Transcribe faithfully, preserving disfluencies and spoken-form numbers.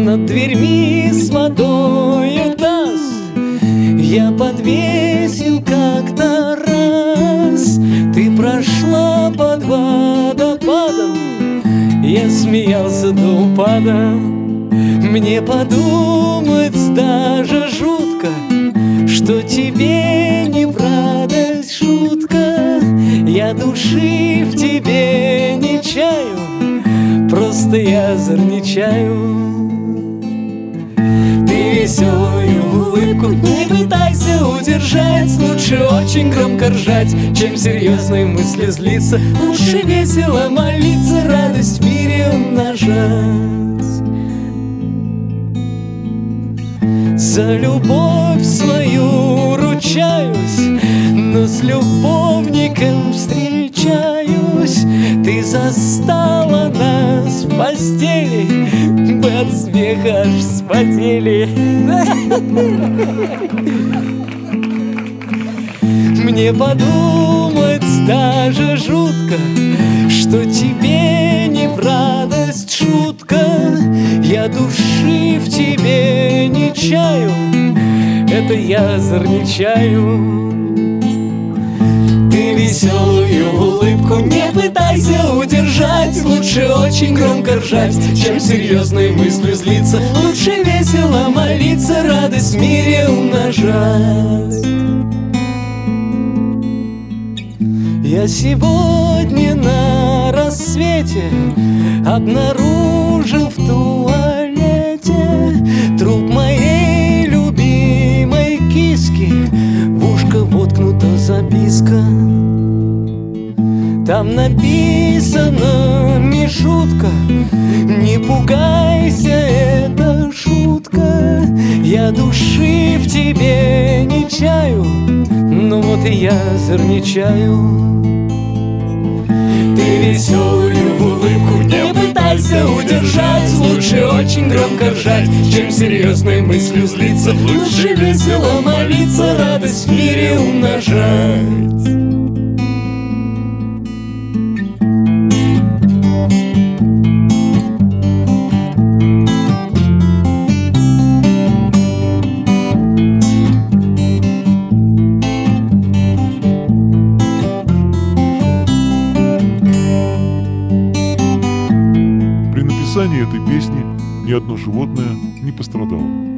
над дверьми с водою таз я подвесил как-то раз. Ты прошла под водопадом, я смеялся до упада. Мне подумать даже жутко, что тебе не в радость шутка. Я души в тебе не чаю, просто я озорничаю. Ты веселую улыбку не пытайся удержать. Лучше очень громко ржать, чем серьезные мысли злиться. Лучше весело молиться, радость в мире умножать. За любовь свою ручаюсь, но с любовником встречаюсь. Ты застала нас в постели, мы от смеха аж вспотели. Мне подумать даже жутко, что тебе не в радость шутка. Я души в тебе не чаю, это я озорничаю. Ты веселую улыбку не пытайся удержать. Лучше очень громко ржать, чем серьезные мысли злиться. Лучше весело молиться, радость в мире умножать. Я сегодня на рассвете обнаружил в туалете труп моей любимой киски. В ушко воткнута записка. Там написано: Мишутка, не пугайся, это шутка. Я души в тебе не чаю, но вот и я озорничаю. Ты веселую улыбку не пытайся удержать. Лучше очень громко ржать, чем серьезной мыслью злиться. Лучше весело молиться, радость в мире умножать. При написании этой песни ни одно животное не пострадало.